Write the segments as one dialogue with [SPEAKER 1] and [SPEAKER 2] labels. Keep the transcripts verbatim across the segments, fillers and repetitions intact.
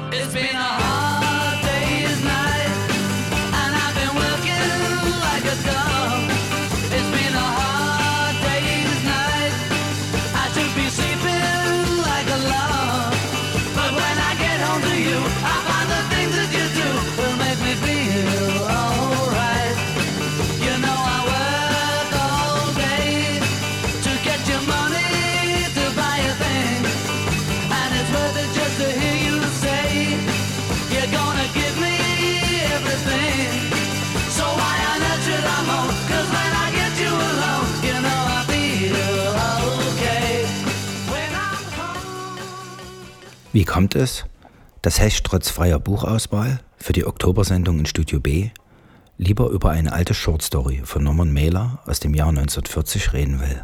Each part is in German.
[SPEAKER 1] It's been a hard day's night, and I've been working like a dog. It's been a hard day's night, I should be sleeping like a log. But when I get home to you, I find the things that you do will make me feel alright. You know I work all day to get your money to buy a thing, and it's worth it just to hear you say you're gonna give me everything. So why on earth should I moan? 'Cause when I get you alone, you know I feel okay. When I'm home.
[SPEAKER 2] Wie kommt es, dass Hecht trotz freier Buchauswahl für die Oktobersendung in Studio B lieber über eine alte Shortstory von Norman Mailer aus dem Jahr neunzehnhundertvierzig reden will?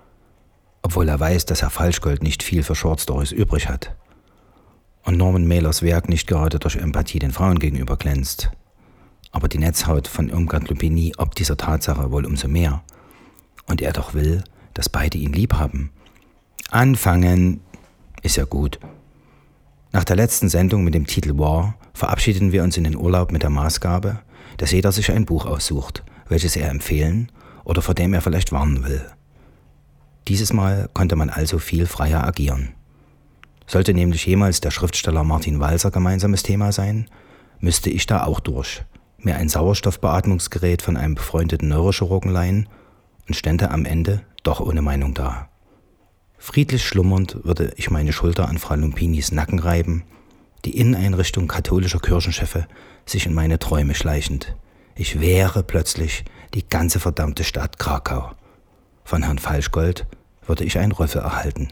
[SPEAKER 2] Obwohl er weiß, dass Herr Falschgold nicht viel für Shortstories übrig hat und Norman Mailers Werk nicht gerade durch Empathie den Frauen gegenüber glänzt. Aber die Netzhaut von Irmgard Lupini ob dieser Tatsache wohl umso mehr. Und er doch will, dass beide ihn lieb haben. Anfangen ist ja gut. Nach der letzten Sendung mit dem Titel War verabschieden wir uns in den Urlaub mit der Maßgabe, dass jeder sich ein Buch aussucht, welches er empfehlen oder vor dem er vielleicht warnen will. Dieses Mal konnte man also viel freier agieren. Sollte nämlich jemals der Schriftsteller Martin Walser gemeinsames Thema sein, müsste ich da auch durch, mir ein Sauerstoffbeatmungsgerät von einem befreundeten Neurochirurgen leihen und stände am Ende doch ohne Meinung da. Friedlich schlummernd würde ich meine Schulter an Frau Lupinis Nacken reiben, die Inneneinrichtung katholischer Kirchenchefe sich in meine Träume schleichend. Ich wäre plötzlich die ganze verdammte Stadt Krakau. Von Herrn Falschgold würde ich einen Rüffel erhalten.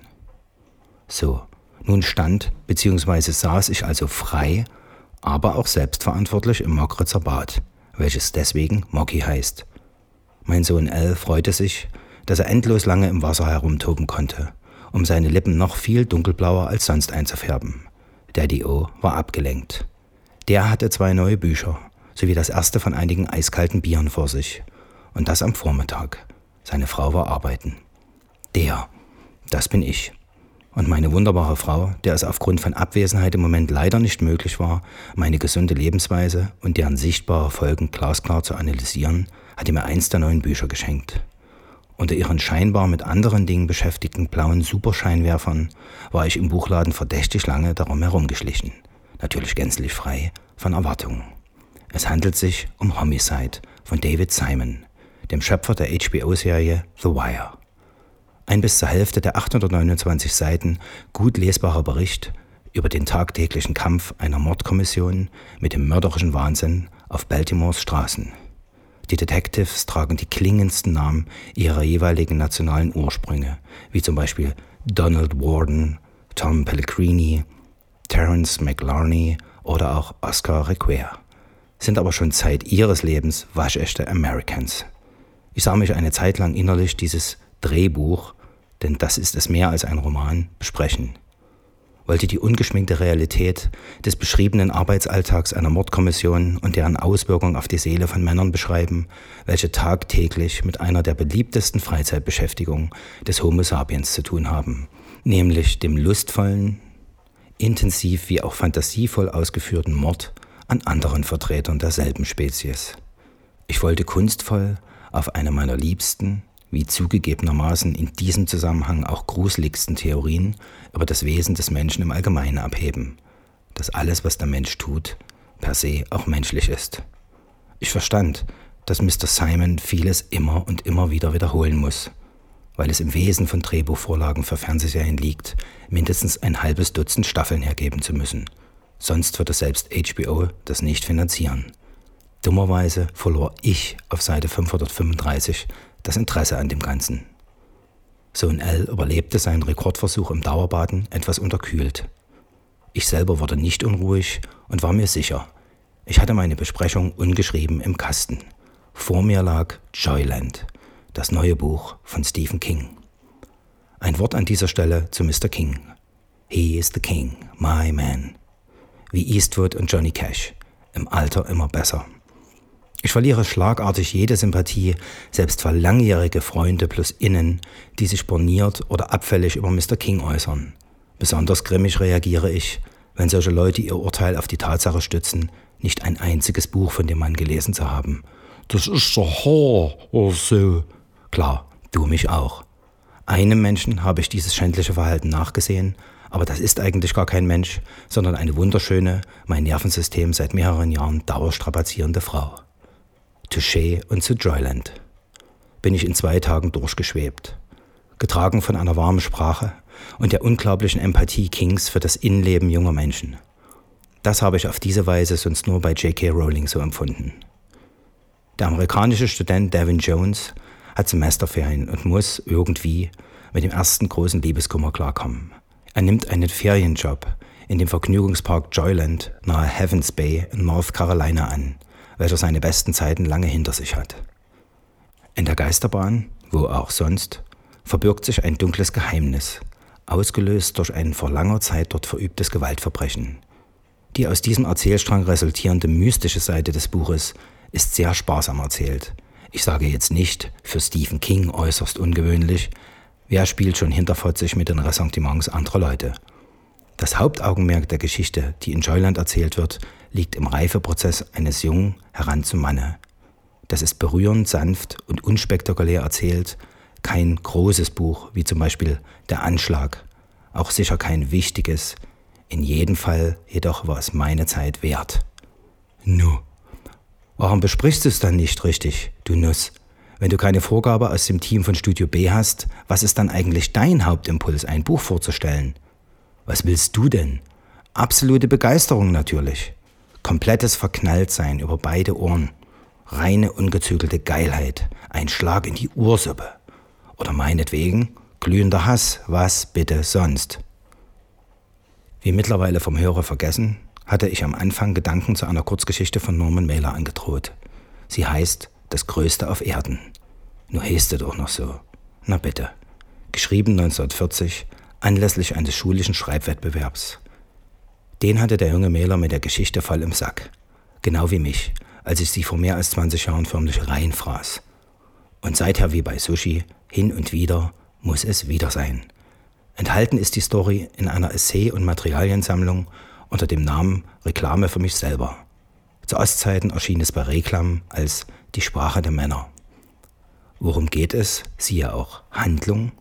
[SPEAKER 2] So, nun stand bzw. saß ich also frei, aber auch selbstverantwortlich im Mockritzer Bad, welches deswegen Mocky heißt. Mein Sohn L freute sich, dass er endlos lange im Wasser herumtoben konnte, um seine Lippen noch viel dunkelblauer als sonst einzufärben. Daddy O war abgelenkt. Der hatte zwei neue Bücher, sowie das erste von einigen eiskalten Bieren vor sich. Und das am Vormittag. Seine Frau war arbeiten. Der, das bin ich. Und meine wunderbare Frau, der es aufgrund von Abwesenheit im Moment leider nicht möglich war, meine gesunde Lebensweise und deren sichtbare Folgen glasklar zu analysieren, hatte mir eins der neuen Bücher geschenkt. Unter ihren scheinbar mit anderen Dingen beschäftigten blauen Superscheinwerfern war ich im Buchladen verdächtig lange darum herumgeschlichen. Natürlich gänzlich frei von Erwartungen. Es handelt sich um Homicide von David Simon, dem Schöpfer der H B O-Serie The Wire. Ein bis zur Hälfte der achthundertneunundzwanzig Seiten gut lesbarer Bericht über den tagtäglichen Kampf einer Mordkommission mit dem mörderischen Wahnsinn auf Baltimores Straßen. Die Detectives tragen die klingendsten Namen ihrer jeweiligen nationalen Ursprünge, wie zum Beispiel Donald Warden, Tom Pellegrini, Terence McLarney oder auch Oscar Requer, sind aber schon Zeit ihres Lebens waschechte Americans. Ich sah mich eine Zeit lang innerlich dieses Drehbuch, denn das ist es mehr als ein Roman, besprechen. Wollte die ungeschminkte Realität des beschriebenen Arbeitsalltags einer Mordkommission und deren Auswirkung auf die Seele von Männern beschreiben, welche tagtäglich mit einer der beliebtesten Freizeitbeschäftigungen des Homo sapiens zu tun haben, nämlich dem lustvollen, intensiv wie auch fantasievoll ausgeführten Mord an anderen Vertretern derselben Spezies. Ich wollte kunstvoll auf eine meiner liebsten, wie zugegebenermaßen in diesem Zusammenhang auch gruseligsten Theorien über das Wesen des Menschen im Allgemeinen abheben, dass alles, was der Mensch tut, per se auch menschlich ist. Ich verstand, dass Mister Simon vieles immer und immer wieder wiederholen muss, weil es im Wesen von Drehbuchvorlagen für Fernsehserien liegt, mindestens ein halbes Dutzend Staffeln hergeben zu müssen. Sonst würde selbst H B O das nicht finanzieren. Dummerweise verlor ich auf Seite fünfhundertfünfunddreißig das Interesse an dem Ganzen. Sohn L überlebte seinen Rekordversuch im Dauerbaden etwas unterkühlt. Ich selber wurde nicht unruhig und war mir sicher, ich hatte meine Besprechung ungeschrieben im Kasten. Vor mir lag Joyland, das neue Buch von Stephen King. Ein Wort an dieser Stelle zu Mister King. He is the King, my man. Wie Eastwood und Johnny Cash, im Alter immer besser. Ich verliere schlagartig jede Sympathie, selbst für langjährige Freunde plus Innen, die sich borniert oder abfällig über Mister King äußern. Besonders grimmig reagiere ich, wenn wenn solche Leute ihr Urteil auf die Tatsache stützen, nicht ein einziges Buch von dem Mann gelesen zu haben. Das ist so Haar oder so. Klar, du mich auch. Einem Menschen habe ich dieses schändliche Verhalten nachgesehen, aber das ist eigentlich gar kein Mensch, sondern eine wunderschöne, mein Nervensystem seit mehreren Jahren dauerstrapazierende Frau. Touché und zu Joyland bin ich in zwei Tagen durchgeschwebt, getragen von einer warmen Sprache und der unglaublichen Empathie Kings für das Innenleben junger Menschen. Das habe ich auf diese Weise sonst nur bei J K Rowling so empfunden. Der amerikanische Student Davin Jones hat Semesterferien und muss irgendwie mit dem ersten großen Liebeskummer klarkommen. Er nimmt einen Ferienjob in dem Vergnügungspark Joyland nahe Heavens Bay in North Carolina an, welcher seine besten Zeiten lange hinter sich hat. In der Geisterbahn, wo auch sonst, verbirgt sich ein dunkles Geheimnis, ausgelöst durch ein vor langer Zeit dort verübtes Gewaltverbrechen. Die aus diesem Erzählstrang resultierende mystische Seite des Buches ist sehr sparsam erzählt. Ich sage jetzt nicht, für Stephen King äußerst ungewöhnlich, wer spielt schon hinterfotzig mit den Ressentiments anderer Leute. Das Hauptaugenmerk der Geschichte, die in Joyland erzählt wird, liegt im Reifeprozess eines Jungen heran zum Manne. Das ist berührend, sanft und unspektakulär erzählt, kein großes Buch, wie zum Beispiel Der Anschlag, auch sicher kein wichtiges, in jedem Fall jedoch war es meine Zeit wert. Nu, warum besprichst du es dann nicht richtig, du Nuss? Wenn du keine Vorgabe aus dem Team von Studio B hast, was ist dann eigentlich dein Hauptimpuls, ein Buch vorzustellen? Was willst du denn? Absolute Begeisterung natürlich. Komplettes Verknalltsein über beide Ohren. Reine ungezügelte Geilheit. Ein Schlag in die Ursuppe. Oder meinetwegen glühender Hass. Was bitte sonst? Wie mittlerweile vom Hörer vergessen, hatte ich am Anfang Gedanken zu einer Kurzgeschichte von Norman Mailer angedroht. Sie heißt Das Größte auf Erden. Nur heißt es doch noch so. Na bitte. Geschrieben neunzehnhundertvierzig, anlässlich eines schulischen Schreibwettbewerbs. Den hatte der junge Mailer mit der Geschichte voll im Sack. Genau wie mich, als ich sie vor mehr als zwanzig Jahren förmlich reinfraß. Und seither wie bei Sushi, hin und wieder muss es wieder sein. Enthalten ist die Story in einer Essay- und Materialiensammlung unter dem Namen Reklame für mich selber. Zu Ostzeiten erschien es bei Reklam als Die Sprache der Männer. Worum geht es? Siehe auch Handlung.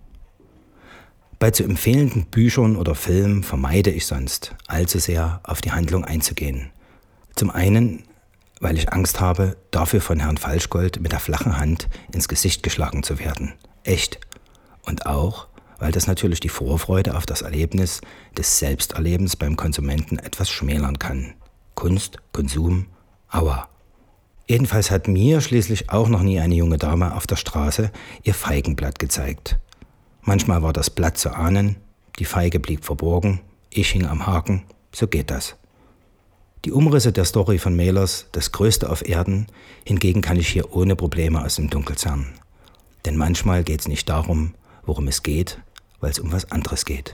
[SPEAKER 2] Bei zu empfehlenden Büchern oder Filmen vermeide ich sonst allzu sehr auf die Handlung einzugehen. Zum einen, weil ich Angst habe, dafür von Herrn Falschgold mit der flachen Hand ins Gesicht geschlagen zu werden. Echt. Und auch, weil das natürlich die Vorfreude auf das Erlebnis des Selbsterlebens beim Konsumenten etwas schmälern kann. Kunst, Konsum, aua. Jedenfalls hat mir schließlich auch noch nie eine junge Dame auf der Straße ihr Feigenblatt gezeigt. Manchmal war das Blatt zu ahnen, die Feige blieb verborgen, ich hing am Haken, so geht das. Die Umrisse der Story von Mailers, Das Größte auf Erden, hingegen kann ich hier ohne Probleme aus dem Dunkel zerren. Denn manchmal geht es nicht darum, worum es geht, weil es um was anderes geht.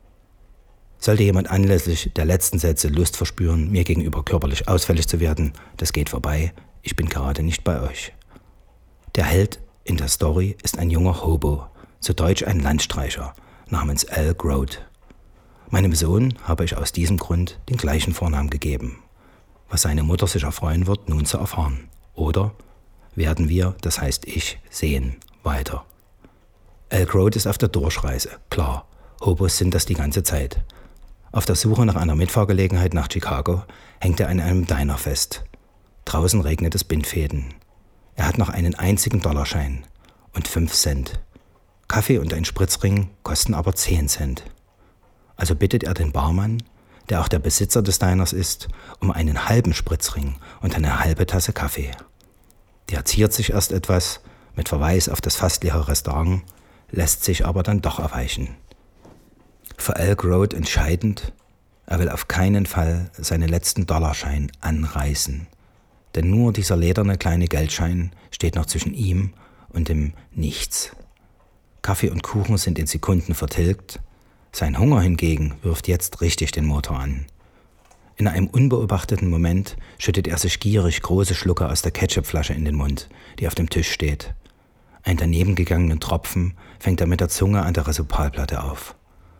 [SPEAKER 2] Sollte jemand anlässlich der letzten Sätze Lust verspüren, mir gegenüber körperlich ausfällig zu werden, das geht vorbei, ich bin gerade nicht bei euch. Der Held in der Story ist ein junger Hobo, zu Deutsch ein Landstreicher, namens Al Grote. Meinem Sohn habe ich aus diesem Grund den gleichen Vornamen gegeben. Was seine Mutter sich erfreuen wird, nun zu erfahren. Oder werden wir, das heißt ich, sehen, weiter. Al Grote ist auf der Durchreise, klar, Hobos sind das die ganze Zeit. Auf der Suche nach einer Mitfahrgelegenheit nach Chicago hängt er an einem Diner fest. Draußen regnet es Bindfäden. Er hat noch einen einzigen Dollarschein und fünf Cent. Kaffee und ein Spritzring kosten aber zehn Cent. Also bittet er den Barmann, der auch der Besitzer des Diners ist, um einen halben Spritzring und eine halbe Tasse Kaffee. Der ziert sich erst etwas, mit Verweis auf das fast leere Restaurant, lässt sich aber dann doch erweichen. Für Al Grote entscheidend, er will auf keinen Fall seinen letzten Dollarschein anreißen. Denn nur dieser lederne kleine Geldschein steht noch zwischen ihm und dem Nichts. Kaffee und Kuchen sind in Sekunden vertilgt, sein Hunger hingegen wirft jetzt richtig den Motor an. In einem unbeobachteten Moment schüttet er sich gierig große Schlucke aus der Ketchupflasche in den Mund, die auf dem Tisch steht. Einen daneben gegangenen Tropfen fängt er mit der Zunge an der Resopalplatte auf.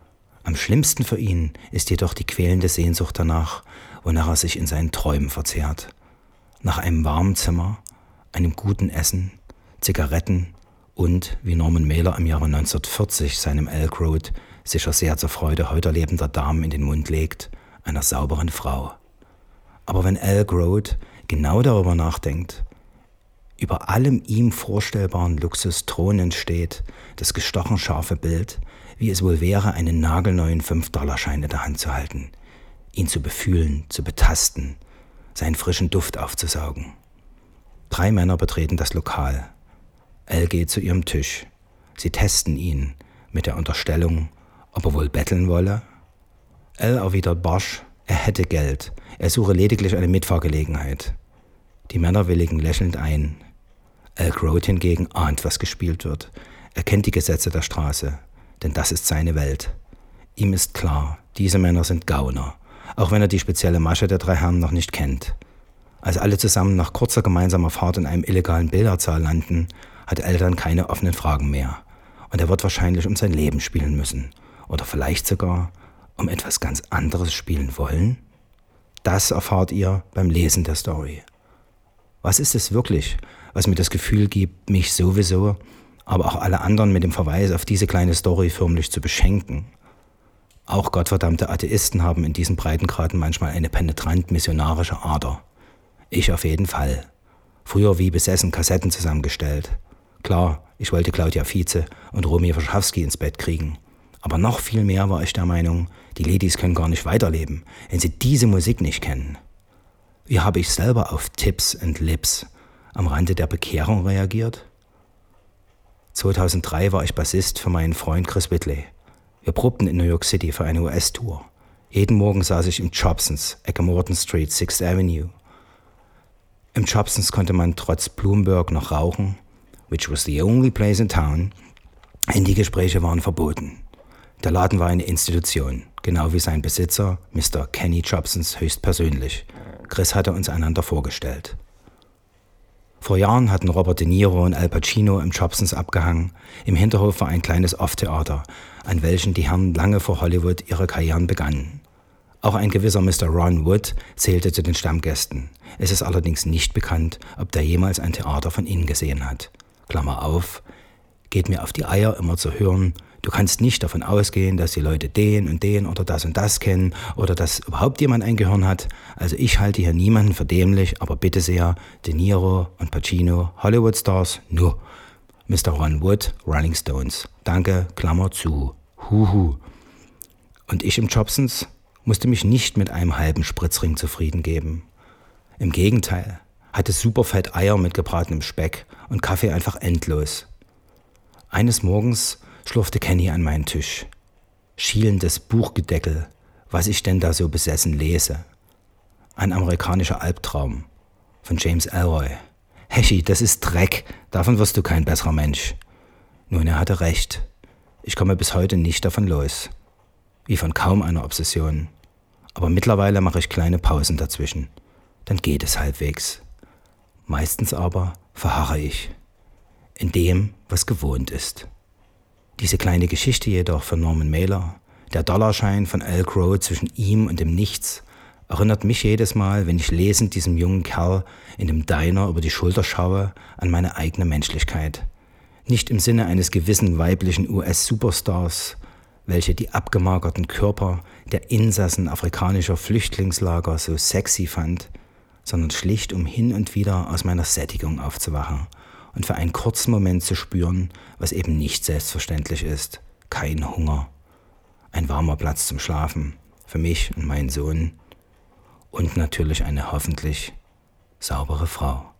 [SPEAKER 2] Am schlimmsten für ihn ist jedoch die quälende Sehnsucht danach, wonach er sich in seinen Träumen verzehrt. Nach einem warmen Zimmer, einem guten Essen, Zigaretten und, wie Norman Mailer im Jahre neunzehnhundertvierzig seinem Elk Road sicher sehr zur Freude heute lebender Damen in den Mund legt, einer sauberen Frau. Aber wenn Elk Road genau darüber nachdenkt, über allem ihm vorstellbaren Luxus thronend steht das gestochen scharfe Bild, wie es wohl wäre, einen nagelneuen fünf-Dollar-Schein in der Hand zu halten, ihn zu befühlen, zu betasten, seinen frischen Duft aufzusaugen. Drei Männer betreten das Lokal. Elle geht zu ihrem Tisch. Sie testen ihn mit der Unterstellung, ob er wohl betteln wolle. Elle erwidert barsch, er hätte Geld, er suche lediglich eine Mitfahrgelegenheit. Die Männer willigen lächelnd ein. Elk Road hingegen ahnt, was gespielt wird. Er kennt die Gesetze der Straße, denn das ist seine Welt. Ihm ist klar, diese Männer sind Gauner, auch wenn er die spezielle Masche der drei Herren noch nicht kennt. Als alle zusammen nach kurzer gemeinsamer Fahrt in einem illegalen Billardsaal landen, hat Elle dann keine offenen Fragen mehr. Und er wird wahrscheinlich um sein Leben spielen müssen. Oder vielleicht sogar um etwas ganz anderes spielen wollen? Das erfahrt ihr beim Lesen der Story. Was ist es wirklich, was mir das Gefühl gibt, mich sowieso, aber auch alle anderen mit dem Verweis auf diese kleine Story förmlich zu beschenken? Auch gottverdammte Atheisten haben in diesen Breitengraden manchmal eine penetrant missionarische Ader. Ich auf jeden Fall. Früher wie besessen Kassetten zusammengestellt. Klar, ich wollte Claudia Vize und Romy Warschawski ins Bett kriegen. Aber noch viel mehr war ich der Meinung, die Ladies können gar nicht weiterleben, wenn sie diese Musik nicht kennen. Wie habe ich selber auf Tips and Lips am Rande der Bekehrung reagiert? zweitausenddrei war ich Bassist für meinen Freund Chris Whitley. Wir probten in New York City für eine U S-Tour. Jeden Morgen saß ich im Jobsons, Ecke Morton Street, sixth Avenue. Im Jobsons konnte man trotz Bloomberg noch rauchen, which was the only place in town, und die Gespräche waren verboten. Der Laden war eine Institution, genau wie sein Besitzer, Mister Kenny Jobsons, höchstpersönlich. Chris hatte uns einander vorgestellt. Vor Jahren hatten Robert De Niro und Al Pacino im Jobsons abgehangen. Im Hinterhof war ein kleines Off-Theater, an welchem die Herren lange vor Hollywood ihre Karrieren begannen. Auch ein gewisser Mister Ron Wood zählte zu den Stammgästen. Es ist allerdings nicht bekannt, ob der jemals ein Theater von ihnen gesehen hat. Klammer auf, geht mir auf die Eier immer zu hören, du kannst nicht davon ausgehen, dass die Leute den und den oder das und das kennen oder dass überhaupt jemand ein Gehirn hat. Also ich halte hier niemanden für dämlich, aber bitte sehr, De Niro und Pacino, Hollywood-Stars, nur. Mister Ron Wood, Rolling Stones. Danke, Klammer zu. Huhu. Und ich im Jobsons musste mich nicht mit einem halben Spritzring zufrieden geben. Im Gegenteil, hatte superfett Eier mit gebratenem Speck und Kaffee einfach endlos. Eines Morgens schlurfte Kenny an meinen Tisch. Schielendes Buchgedeckel, was ich denn da so besessen lese. Ein amerikanischer Albtraum von James Ellroy. Heschi, das ist Dreck, davon wirst du kein besserer Mensch. Nun, er hatte recht. Ich komme bis heute nicht davon los. Wie von kaum einer Obsession. Aber mittlerweile mache ich kleine Pausen dazwischen. Dann geht es halbwegs. Meistens aber verharre ich in dem, was gewohnt ist. Diese kleine Geschichte jedoch von Norman Mailer, der Dollarschein von Elk Road zwischen ihm und dem Nichts, erinnert mich jedes Mal, wenn ich lesend diesem jungen Kerl in dem Diner über die Schulter schaue, an meine eigene Menschlichkeit. Nicht im Sinne eines gewissen weiblichen U S-Superstars, welche die abgemagerten Körper der Insassen afrikanischer Flüchtlingslager so sexy fand, sondern schlicht, um hin und wieder aus meiner Sättigung aufzuwachen und für einen kurzen Moment zu spüren, was eben nicht selbstverständlich ist. Kein Hunger. Ein warmer Platz zum Schlafen für mich und meinen Sohn und natürlich eine hoffentlich saubere Frau.